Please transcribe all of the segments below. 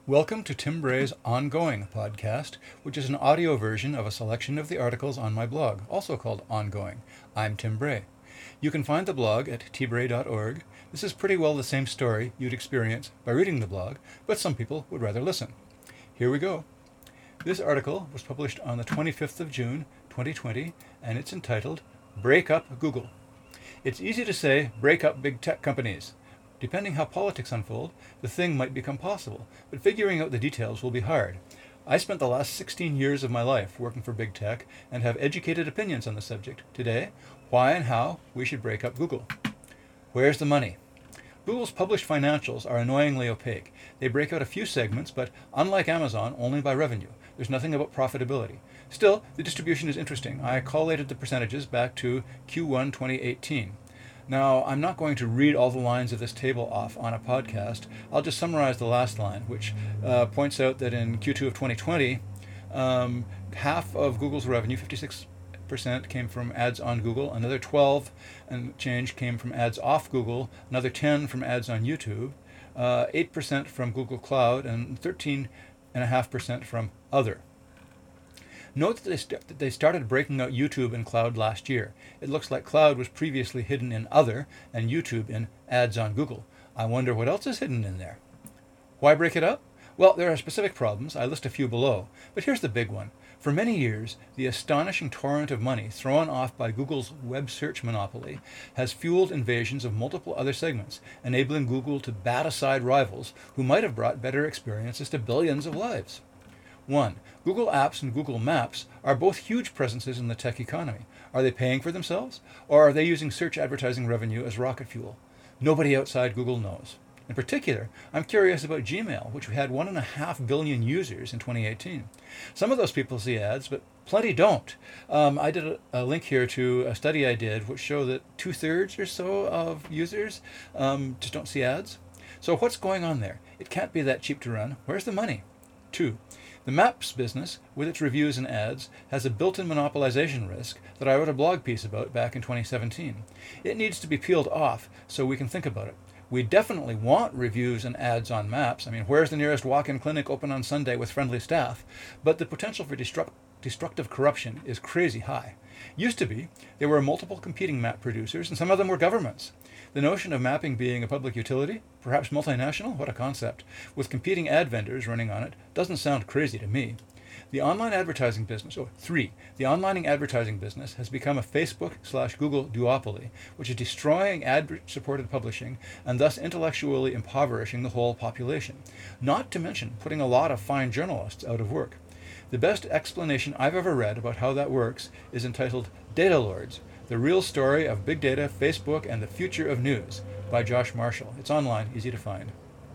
Welcome to Tim Bray's Ongoing podcast, which is an audio version of a selection of the articles on my blog, also called Ongoing. I'm Tim Bray. You can find the blog at tbray.org. This is pretty well the same story you'd experience by reading the blog, but some people would rather listen. Here we go. This article was published on the 25th of June, 2020, and it's entitled, Break Up Google. It's easy to say, break up big tech companies. Depending how politics unfold, the thing might become possible, but figuring out the details will be hard. I spent the last 16 years of my life working for big tech and have educated opinions on the subject. Today, why and how we should break up Google. Where's the money? Google's published financials are annoyingly opaque. They break out a few segments, but unlike Amazon, only by revenue. There's nothing about profitability. Still, the distribution is interesting. I collated the percentages back to Q1 2018. Now, I'm not going to read all the lines of this table off on a podcast. I'll just summarize the last line, which points out that in Q2 of 2020, half of Google's revenue, 56%, came from ads on Google, another 12 and change came from ads off Google, another 10 from ads on YouTube, 8% from Google Cloud, and 13.5% from other. Note that they started breaking out YouTube and Cloud last year. It looks like Cloud was previously hidden in Other and YouTube in Ads on Google. I wonder what else is hidden in there. Why break it up? Well, there are specific problems. I list a few below. But here's the big one. For many years, the astonishing torrent of money thrown off by Google's web search monopoly has fueled invasions of multiple other segments, enabling Google to bat aside rivals who might have brought better experiences to billions of lives. 1. Google Apps and Google Maps are both huge presences in the tech economy. Are they paying for themselves, or are they using search advertising revenue as rocket fuel? Nobody outside Google knows. In particular, I'm curious about Gmail, which had 1.5 billion users in 2018. Some of those people see ads, but plenty don't. I did a link here to a study I did, which showed that 2/3 or so of users just don't see ads. So what's going on there? It can't be that cheap to run. Where's the money? 2. The Maps business, with its reviews and ads, has a built-in monopolization risk that I wrote a blog piece about back in 2017. It needs to be peeled off so we can think about it. We definitely want reviews and ads on Maps. I mean, where's the nearest walk-in clinic open on Sunday with friendly staff? But the potential for destructive corruption is crazy high. Used to be, there were multiple competing map producers, and some of them were governments. The notion of mapping being a public utility, perhaps multinational, what a concept, with competing ad vendors running on it, doesn't sound crazy to me. The online advertising business, the online advertising business has become a Facebook/Google duopoly, which is destroying ad-supported publishing and thus intellectually impoverishing the whole population, not to mention putting a lot of fine journalists out of work. The best explanation I've ever read about how that works is entitled Data Lords, The Real Story of Big Data, Facebook, and the Future of News by Josh Marshall. It's online, easy to find.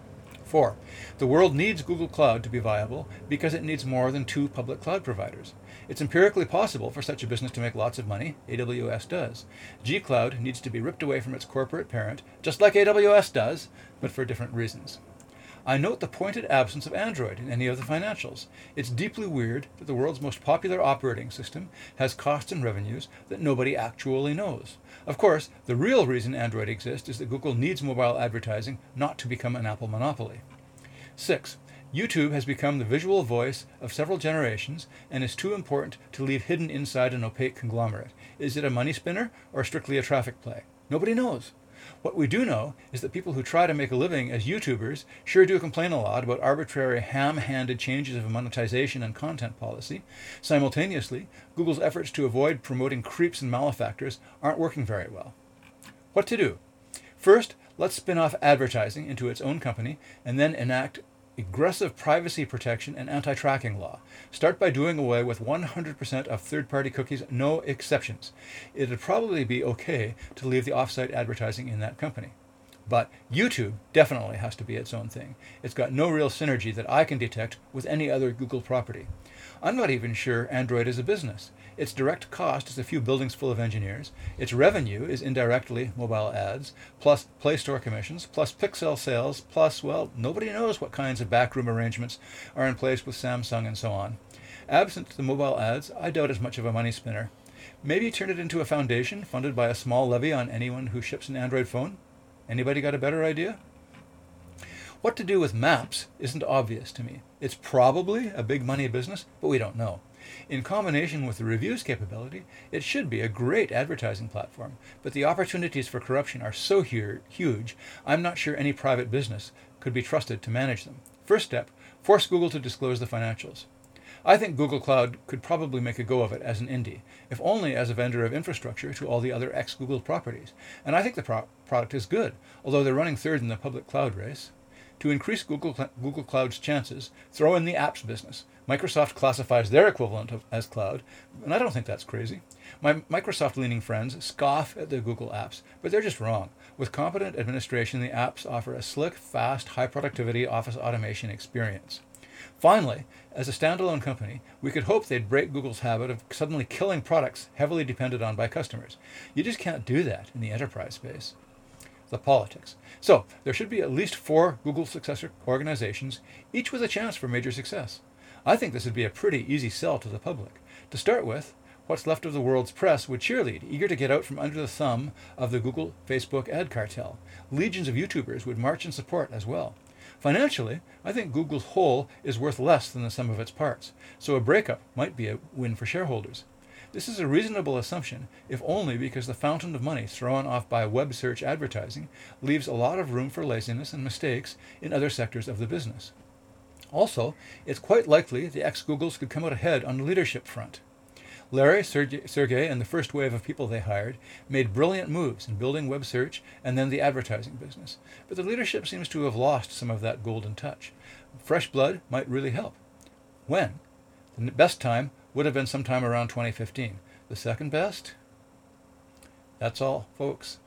4. The world needs Google Cloud to be viable because it needs more than 2 public cloud providers. It's empirically possible for such a business to make lots of money. AWS does. G-Cloud needs to be ripped away from its corporate parent, just like AWS does, but for different reasons. I note the pointed absence of Android in any of the financials. It's deeply weird that the world's most popular operating system has costs and revenues that nobody actually knows. Of course, the real reason Android exists is that Google needs mobile advertising not to become an Apple monopoly. 6. YouTube has become the visual voice of several generations and is too important to leave hidden inside an opaque conglomerate. Is it a money spinner or strictly a traffic play? Nobody knows. What we do know is that people who try to make a living as YouTubers sure do complain a lot about arbitrary ham-handed changes of monetization and content policy. Simultaneously, Google's efforts to avoid promoting creeps and malefactors aren't working very well. What to do? First, let's spin off advertising into its own company and then enact aggressive privacy protection and anti-tracking law. Start by doing away with 100% of third-party cookies, no exceptions. It'd probably be okay to leave the off-site advertising in that company. But YouTube definitely has to be its own thing. It's got no real synergy that I can detect with any other Google property. I'm not even sure Android is a business. Its direct cost is a few buildings full of engineers. Its revenue is indirectly mobile ads, plus Play Store commissions, plus Pixel sales, plus, well, nobody knows what kinds of backroom arrangements are in place with Samsung and so on. Absent the mobile ads, I doubt it's much of a money spinner. Maybe turn it into a foundation funded by a small levy on anyone who ships an Android phone? Anybody got a better idea? What to do with Maps isn't obvious to me. It's probably a big money business, but we don't know. In combination with the reviews capability, it should be a great advertising platform, but the opportunities for corruption are so huge, I'm not sure any private business could be trusted to manage them. First step, force Google to disclose the financials. I think Google Cloud could probably make a go of it as an indie, if only as a vendor of infrastructure to all the other ex-Google properties. And I think the product is good, although they're running third in the public cloud race. To increase Google Cloud's chances, throw in the apps business. Microsoft classifies their equivalent as cloud, and I don't think that's crazy. My Microsoft-leaning friends scoff at the Google apps, but they're just wrong. With competent administration, the apps offer a slick, fast, high-productivity office automation experience. Finally, as a standalone company, we could hope they'd break Google's habit of suddenly killing products heavily depended on by customers. You just can't do that in the enterprise space. The politics. So, there should be at least 4 Google successor organizations, each with a chance for major success. I think this would be a pretty easy sell to the public. To start with, what's left of the world's press would cheerlead, eager to get out from under the thumb of the Google-Facebook ad cartel. Legions of YouTubers would march in support as well. Financially, I think Google's whole is worth less than the sum of its parts, so a breakup might be a win for shareholders. This is a reasonable assumption, if only because the fountain of money thrown off by web search advertising leaves a lot of room for laziness and mistakes in other sectors of the business. Also, it's quite likely the ex-Googles could come out ahead on the leadership front. Larry, Sergey, and the first wave of people they hired made brilliant moves in building web search and then the advertising business. But the leadership seems to have lost some of that golden touch. Fresh blood might really help. When? The best time would have been sometime around 2015. The second best? That's all, folks.